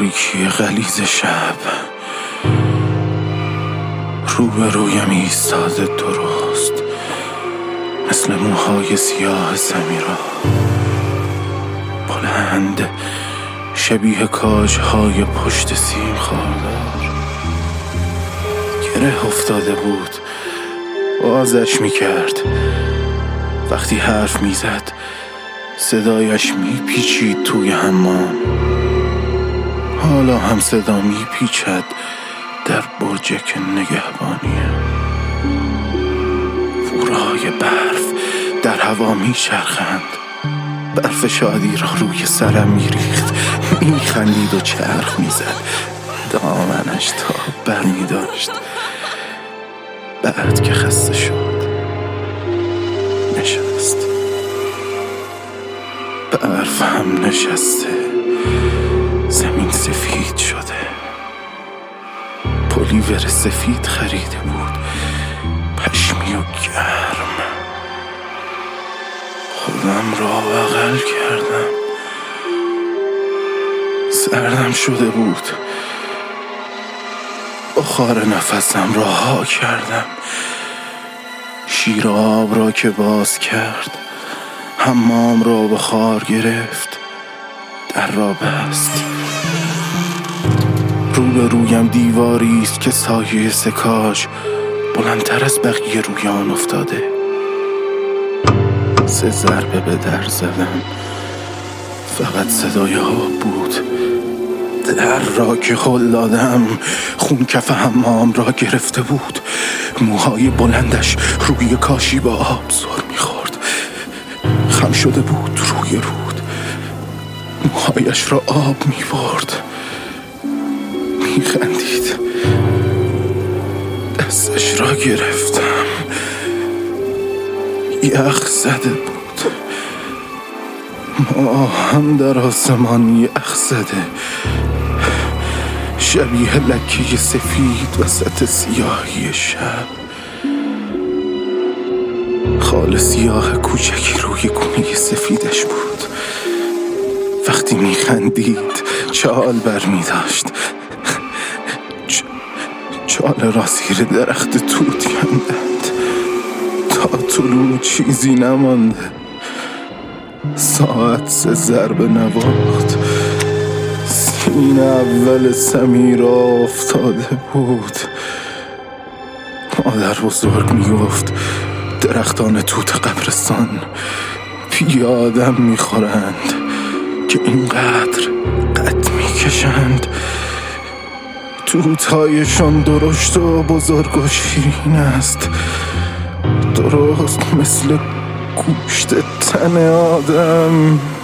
تاریکی غلیظ شب روبرویم ایستاده درست مثل موهای سیاه سمیرا، بلند شبیه کاجهای پشت سیم خاردار. گره افتاده بود، بازش میکرد. وقتی حرف میزد صدایش میپیچید توی حمام. حالا هم صدا میپیچد در برجک نگهبانیم. فورای برف در هوا میچرخند. برف شادی را روی سرم میریخت، میخندید و چرخ میزد. دامنش تا برمی داشت. بعد که خسته شد نشست. برف هم نشسته، زمین سفید شده. پلیور سفید خریده بود، پشمی و گرم. خودم را بغل کردم. سردم شده بود. بخار نفسم را ها کردم. شیر آب را که باز کرد، حمام را بخار گرفت، در را بست. روبرویم دیواری است که سایه سکاش بلندتر از بقیه روی آن افتاده. 3 ضربه به در زدم، فقط صدای آب بود. در را که هل دادم، خون کف حمام را گرفته بود. موهای بلندش روی کاشی با آب سر میخورد. خم شده بود روی رود. موهایش را آب میبرد. میخندید. دستش را گرفتم. یخ زده بود. ما هم در آسمان یخ زده، شبیه لکه سفید وسط سیاهی شب. خال سیاه کوچکی روی گونه سفیدش بود. وقتی میخندید چال بر میداشت. چال را زیر درخت توت کندند. تا طلوع چیزی نمانده. ساعت 3 ضربه نواخت. سینه اول سمیرا افتاده بود. مادر بزرگ میگفت درختان توت قبرستان پی آدم میخورند که اینقدر قد میکشند. توتهایشان درشت و بزرگ و شیرین است، درست مثل گوشت تن آدم.